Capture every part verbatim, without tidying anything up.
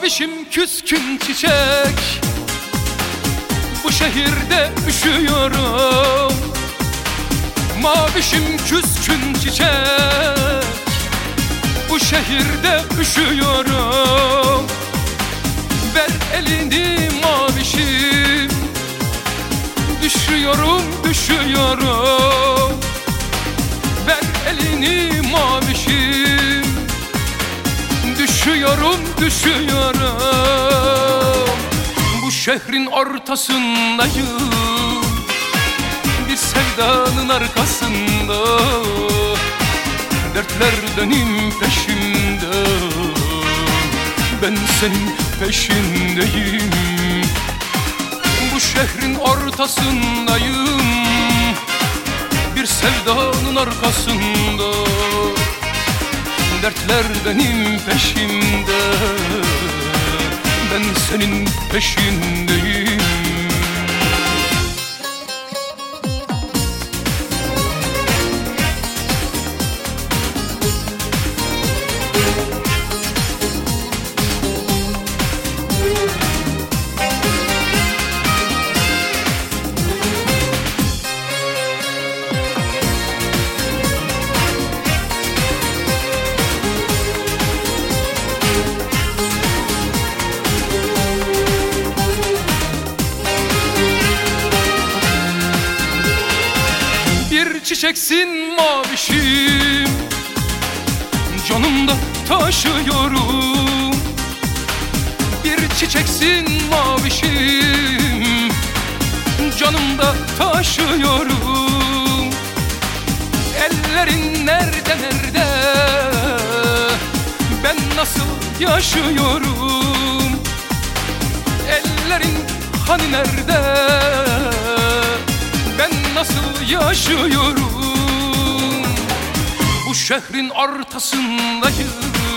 Mavişim küskün çiçek, bu şehirde üşüyorum. Mavişim küskün çiçek, bu şehirde üşüyorum. Ver elini mavişim, düşüyorum, düşüyorum. Ver elini mavişim, düşüyorum, düşüyorum. Bu şehrin ortasındayım, bir sevdanın arkasında. Dertler benim peşimde, ben senin peşindeyim. Bu şehrin ortasındayım, bir sevdanın arkasında. Dertler benim peşimde, ben senin peşindeyim. Çiçeksin mavişim, canımda taşıyorum. Bir çiçeksin mavişim, canımda taşıyorum. Ellerin nerede nerede, ben nasıl yaşıyorum? Ellerin hani nerede, ben nasıl yaşıyorum? Bu şehrin ortasındayım,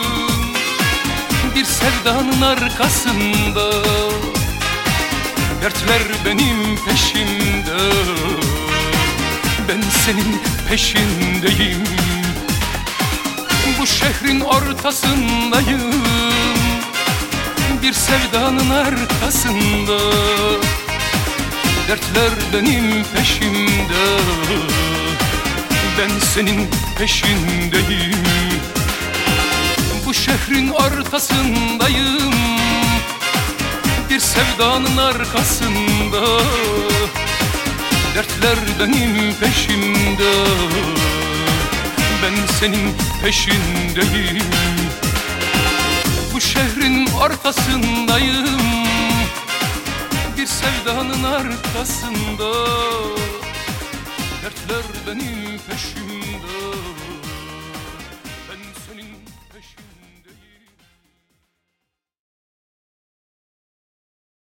bir sevdanın arkasında. Dertler benim peşimde, ben senin peşindeyim. Bu şehrin ortasındayım, bir sevdanın arkasında. Dertler benim peşimde, ben senin peşindeyim. Bu şehrin ortasındayım, bir sevdanın arkasında. Dertler benim peşimde, ben senin peşindeyim. Bu şehrin ortasındayım, bir sevdanın arkasında. Dertler benim peşimde,